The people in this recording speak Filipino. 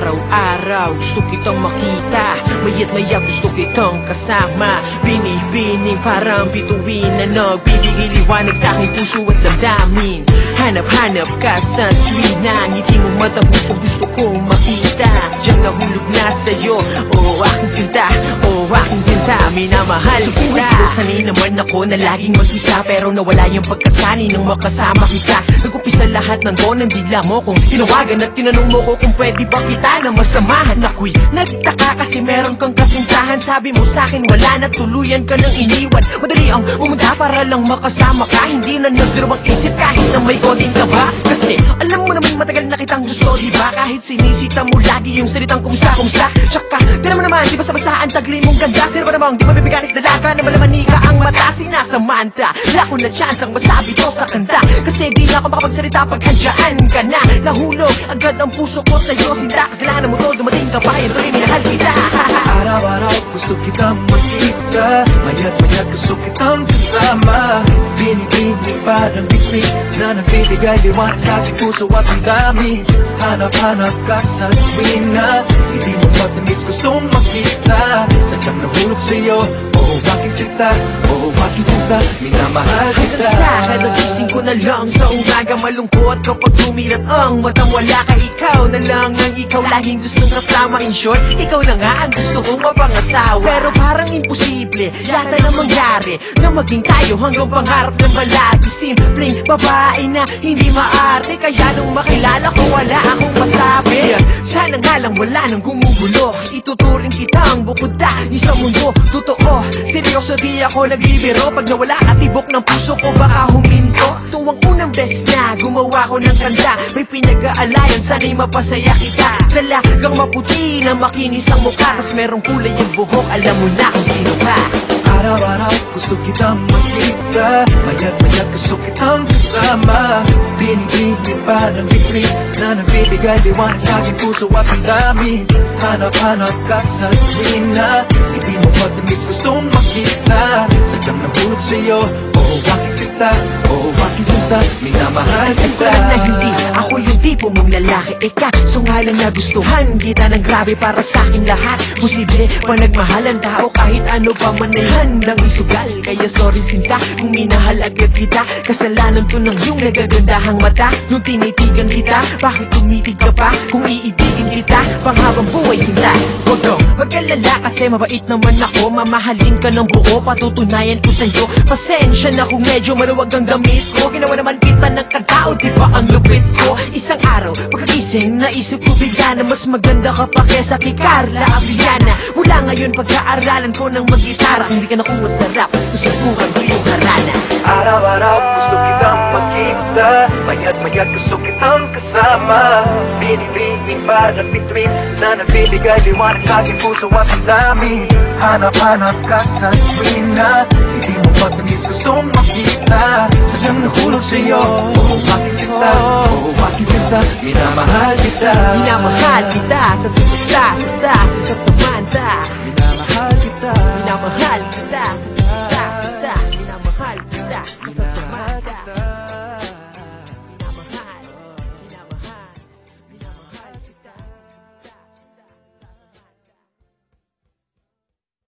Araw-araw gusto kitang makita, maya't maya gusto kitang kasama. Binibining parang bituin na nagbibigay liwanag sa aking puso at damdamin. Hanap-hanap ka sa tuwing na ngiti mong mata, puso gusto kong makita. Diyan nahulog na sa'yo, oh aking sinta, oh aking sinta, minamahal kita. Subuhin ko, sanay naman ako na laging mag-isa, pero nawala yung pagkasani nang makasama kita. Nag-upisa lahat ng doon ng dila mo kung tinawagan at tinanong mo ko kung pwede ba kita na masamahan. Ako'y nagtaka kasi meron kang kasintahan. Sabi mo sa'kin wala na, tuluyan ka nang iniwan. Madali ang pumunta para lang makasama ka, hindi na nagdirawang isip kahit na may konting kaba. Kasi alam mo naman matagal na kitang gusto, diba? Kahit sinisita mo lagi yung salitang kumusta. Tsaka, tinan mo naman, di basta-bastaan tagli mong ganda. Sino ba namang di mabibiganis dalaga na malamani ka ang mata? Sinasamanta, wala ko na chance ang masabi to sa kanta, kasi di na ako makapagsalita pag handyan ka na. Nahulog agad ang puso ko sa'yo, sinta. Kasalanan mo to, dumating ka pa, ito'y minahal kita. Araw-araw gusto kitang makita, maya't-maya't gusto kitang kasama. Binibining parang bituin na nagbibigay liwanag sa aking puso at ang dami. Hanap-hanap ka sa tuwing na hindi mo matamis gustong makita. Sadyang nahulog sa'yo, oh aking sinta, oh aking sinta, minamahal kita. Hanggang sa kadagising ko na lang sa umaga, malungkot kapag tumilat ang matang wala ka. Ikaw na lang ang ikaw, laging gustong kasama. In short, ikaw na nga ang gusto kong mapangasawa. Pero parang imposible yata na mangyari na maging tayo hanggang pangarap ng balagi. Simpleng babae na hindi maarte, kaya nung makilala ko wala akong masabi. Sana nga lang wala nang gumugulo, ituturing kita ang bukod tayo sa mundo. Totoo, seryoso di ako nagbibiro, pag nawala ka tibok ng puso ko baka huminto. Tuwang unang beses na gumawa ko ng kanta, may pinag-aalayan sana'y mapasaya kita. Talagang maputi na makinis ang mukha, tas merong kulay yung buhok, alam mo na kung sino ka. Araw-araw gusto kitang makita, maya't-maya't gusto kitang kasama. Binibining parang bituin na nagbibigay liwanag sa aking puso at ang dami. Hanap-hanap ka sa tuwing na hindi mo matamis gustong makita. Sadyang nahulog sa'yo, oh aking sinta, oh aking sinta, minamahal kita. Alam na hindi ako yung tipo mong lalaki, eka so nga lang nagustuhan kita ng grabe para sa akin lahat. Posible pa nagmahal ang tao kahit ano pa man ay handang isugal. Kaya sorry sinta kung minahal agad kita, kasalanan ko ng iyong nagagandahang mata. Nung tinitigan kita, bakit tumitig ka pa? Kung iibigin kita panghabang buhay sinta, huwag kang mag-alala kasi mabait naman ako. Mamahalin ka ng buo, patutunayan ko sa'yo. Pasensya na kung medyo maluwag ang damit ko, ginawa naman kita ng katao, di ba ang lupit ko? Isang araw, pagkagising, naisip ko bigla na mas maganda ka pa kesa kay Carla Aviana. Mula ngayon, pag-aaralan ko ng mag-gitara, kung di ka nakuha sa rap, tusubukan ko yung harana. Araw-araw gusto kitang makita, maya't-maya't gusto kitang kasama. Binibining parang bituin na nagbibigay liwanag sa aking puso at ang dami. Hanap-hanap ka sa tuwing na hindi mo matamis gustong makita. Sadyang nahulog sa'yo, oh aking sinta, oh aking sinta, minamahal kita. Minamahal kita sa Samantha. Minamahal kita. Minamahal kita sa